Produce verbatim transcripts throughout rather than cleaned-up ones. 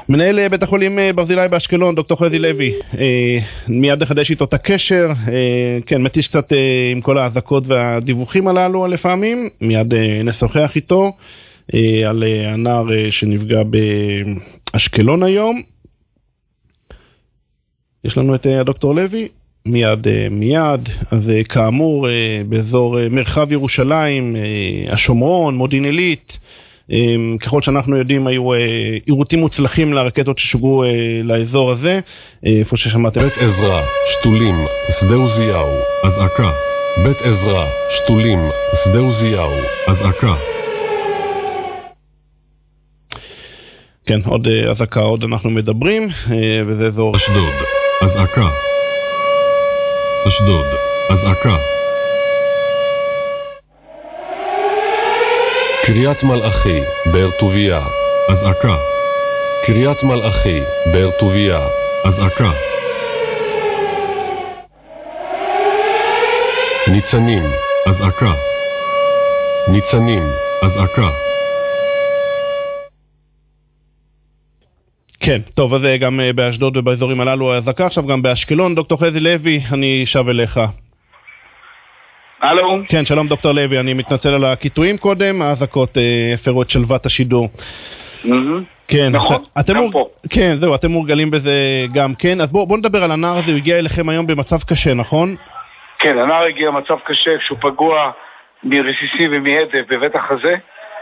מנהל בית החולים ברזילי באשקלון, דוקטור חזי לוי, מיד נחדש איתו את הקשר, כן, מתיש קצת עם כל האזעקות והדיווחים הללו לפעמים, מיד נשוחח איתו על הנער שנפגע באשקלון היום. יש לנו את הדוקטור לוי, מיד מיד, אז כאמור באזור מרחב ירושלים, השומרון, מודיעין עילית, ככל שאנחנו יודעים היו עירותים מוצלחים לרקטות ששוגרו לאזור הזה, איפה ששמעתם. בית עזרא, שתולים, שדה עוזיהו, אזעקה. בית עזרא, שתולים, שדה עוזיהו, אזעקה. כן, עוד אזעקה, עוד אנחנו מדברים, וזה אזור אשדוד, אזעקה. אשדוד, אזעקה. קריית מלאכי, באר טוביה, אזעקה. קריית מלאכי, באר טוביה, אזעקה. ניצנים, אזעקה. ניצנים, אזעקה. כן, טוב, אז גם באשדוד ובאזורים הללו האזעקה, עכשיו גם באשקלון. דוקטור חזי לוי, אני שב אליך. הלו. כן, שלום דוקטור לוי, אני מתנצל על הכיתויים קודם, האזעקות הפרו את שלוות השידור. כן, נכון, אתם גם מור... פה. כן, זהו, אתם מורגלים בזה גם כן. אז בואו בוא נדבר על הנער הזה, הוא הגיע אליכם היום במצב קשה, נכון? כן, הנער הגיע במצב קשה כשהוא פגוע מרסיסים ומהדף בבית החזה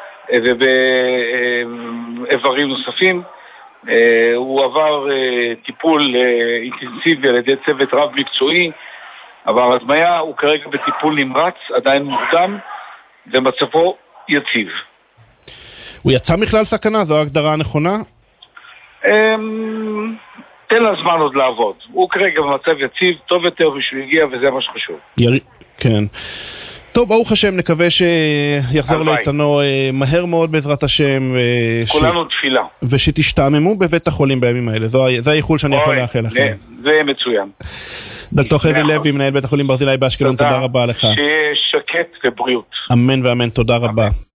ובאיברים נוספים. הוא עבר טיפול אינטנסיבי על ידי צוות רב מקצועי, אבל הדמיה הוא כרגע בטיפול נמרץ, עדיין מוקדם, ומצבו יציב. הוא יצא מכלל סכנה, זו ההגדרה הנכונה? תן לה זמן עוד לעבוד. הוא כרגע במצב יציב, טוב יותר ושהוא הגיע, וזה מה שחשוב. כן. טוב, ברוך השם, נקווה שיחזור לאיתנו מהר מאוד בעזרת השם. כולנו תפילה. ושתשתעממו בבית החולים בימים האלה. זה האיחול שאני יכול לאחל לכם. זה מצוין. דוקטור חזי לוי, מנהל בית החולים ברזילי באשקלון, תודה רבה לך. שיהיה שקט ובריאות. אמן ואמן, תודה רבה.